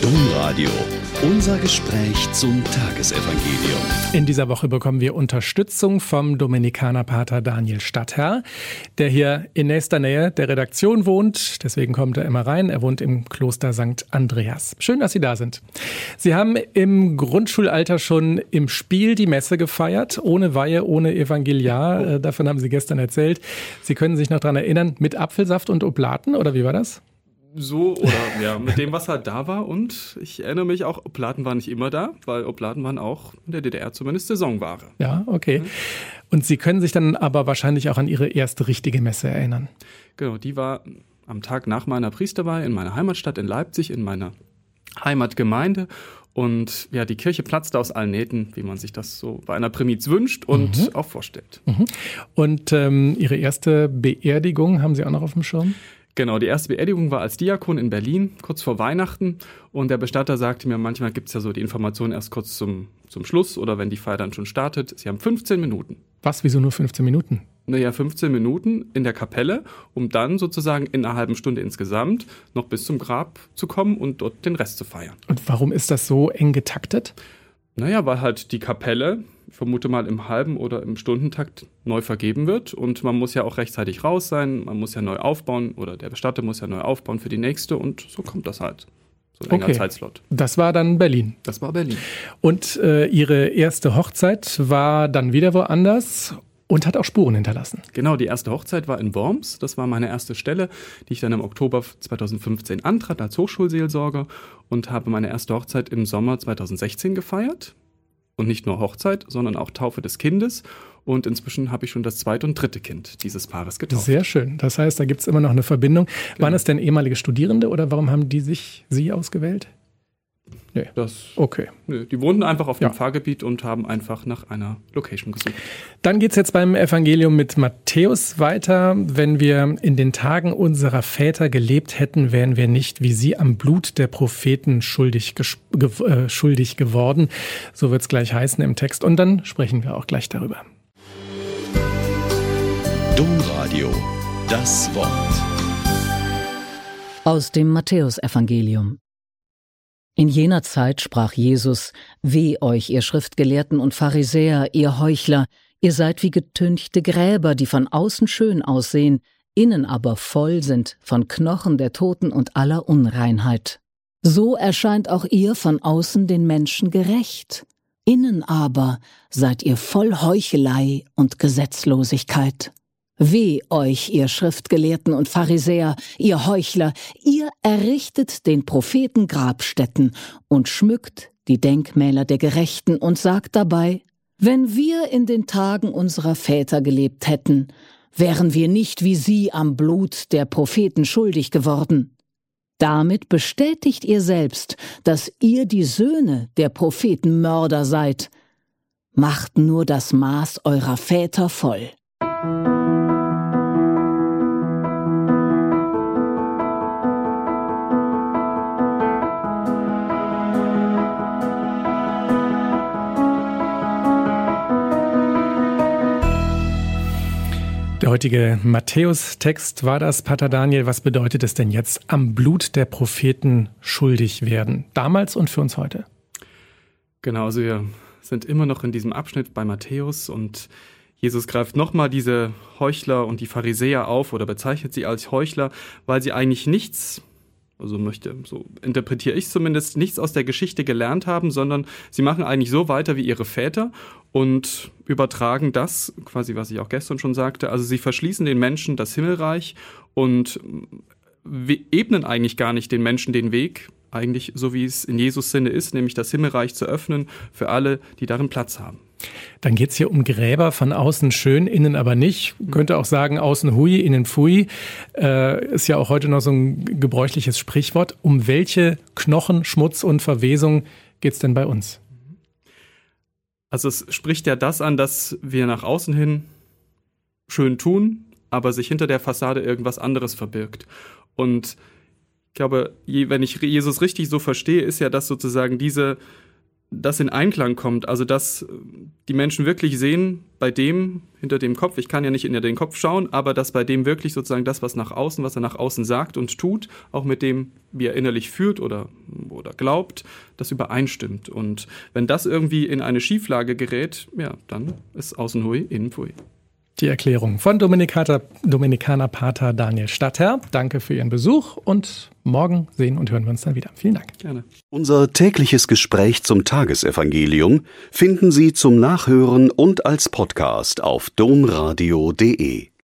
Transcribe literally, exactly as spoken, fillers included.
Domradio. Unser Gespräch zum Tagesevangelium. In dieser Woche bekommen wir Unterstützung vom Dominikanerpater Daniel Stadtherr, der hier in nächster Nähe der Redaktion wohnt. Deswegen kommt er immer rein. Er wohnt im Kloster Sankt Andreas. Schön, dass Sie da sind. Sie haben im Grundschulalter schon im Spiel die Messe gefeiert, ohne Weihe, ohne Evangeliar. Davon haben Sie gestern erzählt. Sie können sich noch daran erinnern, mit Apfelsaft und Oblaten, oder wie war das? So, oder ja, mit dem, was halt da war. Und ich erinnere mich auch, Oblaten waren nicht immer da, weil Oblaten waren auch in der D D R zumindest Saisonware. Ja, okay. Und Sie können sich dann aber wahrscheinlich auch an Ihre erste richtige Messe erinnern. Genau, die war am Tag nach meiner Priesterweihe in meiner Heimatstadt in Leipzig, in meiner Heimatgemeinde. Und ja, die Kirche platzte aus allen Nähten, wie man sich das so bei einer Primiz wünscht und mhm. auch vorstellt. Mhm. Und ähm, Ihre erste Beerdigung haben Sie auch noch auf dem Schirm? Genau, die erste Beerdigung war als Diakon in Berlin, kurz vor Weihnachten. Und der Bestatter sagte mir, manchmal gibt es ja so die Informationen erst kurz zum, zum Schluss oder wenn die Feier dann schon startet. Sie haben fünfzehn Minuten. Was, wieso nur fünfzehn Minuten? Naja, fünfzehn Minuten in der Kapelle, um dann sozusagen in einer halben Stunde insgesamt noch bis zum Grab zu kommen und dort den Rest zu feiern. Und warum ist das so eng getaktet? Naja, weil halt die Kapelle, ich vermute mal im halben oder im Stundentakt, neu vergeben wird. Und man muss ja auch rechtzeitig raus sein, man muss ja neu aufbauen oder der Bestatter muss ja neu aufbauen für die nächste und so kommt das halt. So ein enger okay. Zeitslot. Das war dann Berlin. Das war Berlin. Und äh, Ihre erste Hochzeit war dann wieder woanders und hat auch Spuren hinterlassen. Genau, die erste Hochzeit war in Worms. Das war meine erste Stelle, die ich dann im Oktober zweitausendfünfzehn antrat als Hochschulseelsorger und habe meine erste Hochzeit im Sommer zweitausendsechzehn gefeiert. Und nicht nur Hochzeit, sondern auch Taufe des Kindes. Und inzwischen habe ich schon das zweite und dritte Kind dieses Paares getauft. Sehr schön. Das heißt, da gibt es immer noch eine Verbindung. Genau. Waren es denn ehemalige Studierende oder warum haben die sich Sie ausgewählt? Nee. Das, okay. Nö, die wohnten einfach auf ja. dem Pfarrgebiet und haben einfach nach einer Location gesucht. Dann geht es jetzt beim Evangelium mit Matthäus weiter. Wenn wir in den Tagen unserer Väter gelebt hätten, wären wir nicht wie sie am Blut der Propheten schuldig, ges- ge- äh, schuldig geworden. So wird es gleich heißen im Text. Und dann sprechen wir auch gleich darüber. Domradio, das Wort. Aus dem Matthäusevangelium. In jener Zeit sprach Jesus: Weh euch, ihr Schriftgelehrten und Pharisäer, ihr Heuchler, ihr seid wie getünchte Gräber, die von außen schön aussehen, innen aber voll sind von Knochen der Toten und aller Unreinheit. So erscheint auch ihr von außen den Menschen gerecht, innen aber seid ihr voll Heuchelei und Gesetzlosigkeit. Weh euch, ihr Schriftgelehrten und Pharisäer, ihr Heuchler, ihr errichtet den Propheten Grabstätten und schmückt die Denkmäler der Gerechten und sagt dabei: Wenn wir in den Tagen unserer Väter gelebt hätten, wären wir nicht wie sie am Blut der Propheten schuldig geworden. Damit bestätigt ihr selbst, dass ihr die Söhne der Prophetenmörder seid. Macht nur das Maß eurer Väter voll. Der heutige Matthäus-Text war das. Pater Daniel, was bedeutet es denn jetzt, am Blut der Propheten schuldig werden? Damals und für uns heute? Genau, also wir sind immer noch in diesem Abschnitt bei Matthäus und Jesus greift nochmal diese Heuchler und die Pharisäer auf oder bezeichnet sie als Heuchler, weil sie eigentlich nichts, also möchte, so interpretiere ich zumindest, nichts aus der Geschichte gelernt haben, sondern sie machen eigentlich so weiter wie ihre Väter und übertragen das, quasi was ich auch gestern schon sagte, also sie verschließen den Menschen das Himmelreich und ebnen eigentlich gar nicht den Menschen den Weg, eigentlich so wie es in Jesus Sinne ist, nämlich das Himmelreich zu öffnen für alle, die darin Platz haben. Dann geht es hier um Gräber, von außen schön, innen aber nicht. Man könnte auch sagen, außen hui, innen pfui. Äh, ist ja auch heute noch so ein gebräuchliches Sprichwort. Um welche Knochen, Schmutz und Verwesung geht es denn bei uns? Also es spricht ja das an, dass wir nach außen hin schön tun, aber sich hinter der Fassade irgendwas anderes verbirgt. Und ich glaube, wenn ich Jesus richtig so verstehe, ist ja das sozusagen diese, das in Einklang kommt. Also dass die Menschen wirklich sehen, bei dem hinter dem Kopf, ich kann ja nicht hinter den Kopf schauen, aber dass bei dem wirklich sozusagen das, was nach außen, was er nach außen sagt und tut, auch mit dem, wie er innerlich fühlt oder, oder oder glaubt, das übereinstimmt. Und wenn das irgendwie in eine Schieflage gerät, ja, dann ist außen hui, innen pfui. Die Erklärung von Dominikaner, Dominikanerpater Daniel Stadtherr. Danke für Ihren Besuch und morgen sehen und hören wir uns dann wieder. Vielen Dank. Gerne. Unser tägliches Gespräch zum Tagesevangelium finden Sie zum Nachhören und als Podcast auf domradio punkt de.